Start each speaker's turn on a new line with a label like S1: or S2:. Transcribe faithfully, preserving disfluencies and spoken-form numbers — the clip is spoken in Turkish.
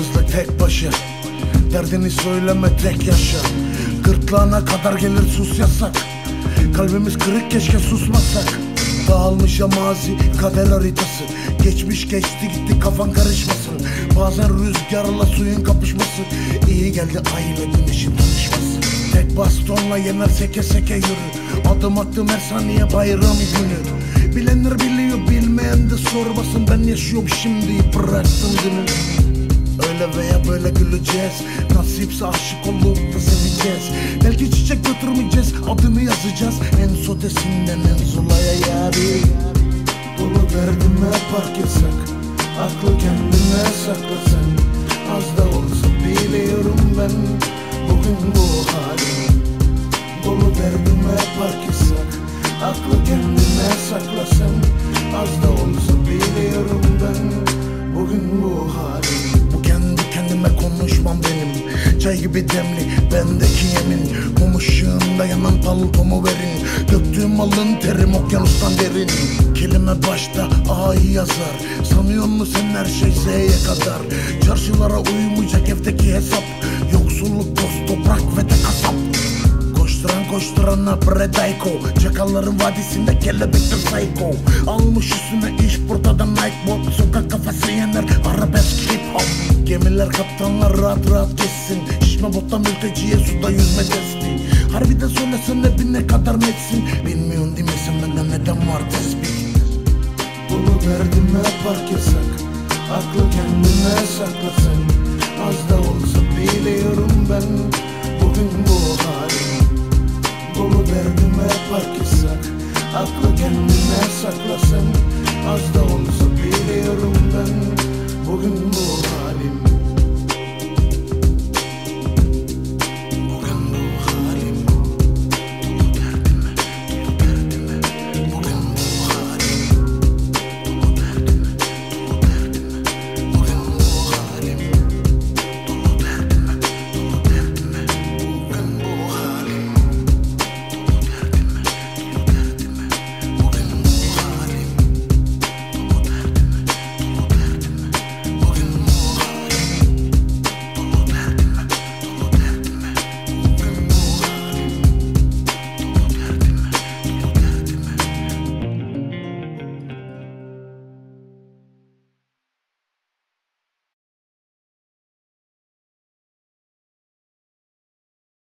S1: yalnızlık tek başa, derdini söyleme tek yaşa. Gırtlağına kadar gelir sus yasak, kalbimiz kırık keşke susmasak. Dağılmış ya mazi kader haritası, geçmiş geçti gitti kafan karışmasın. Bazen rüzgarla suyun kapışması, iyi geldi ay ile güneşin tanışması. Tek bastonla yener seke seke yürü, adım attım her saniye bayram günü. Bilenler biliyor bilmeyen de sormasın, ben yaşıyorum şimdi bıraktım dünü. Öyle veya böyle güleceğiz, nasipse aşık olup da seveceğiz. Belki çiçek götürmeyeceğiz, adını yazacağız en sodesinden en zulaya yari. Dolu derdime park etsak, aklı kendine saklasan. Az da olsa biliyorum ben bugün bu halim. Dolu derdime park etsak, aklı kendine saklasan. Az da olsa biliyorum ben bugün bu halim. Bu kendi kendime konuşmam benim, çay gibi demli bendeki yemin. Mum ışığında yanan paltomu verin, döktüğüm alın terim okyanustan derin. Kelime başta A'yı yazar, sanıyor musun sen her şey Z'ye kadar. Çarşılara uymayacak evdeki hesap, yoksulluk toz toprak ve de kasap. Koşturan koşturana predayko, çakalların vadisinde kelebektir psycho. Almış üstüne iş burada da Nike bot, sokak kafası yener arabesk hip hop. Gemiler kaptanlar rahat rahat geçsin, şişme botta mülteciye suda yüzme testi. Harbiden söylesene bir ne kadar netsin, bilmiyorsun değil mi sen benden neden var tespih. Dolu derdime park yasak, aklı kendine saklasan. Az da olsa biliyorum ben bugün bu halim. Dolu derdime park yasak, aklı kendine saklasan. Az da olsa biliyorum ben bugün bu halim.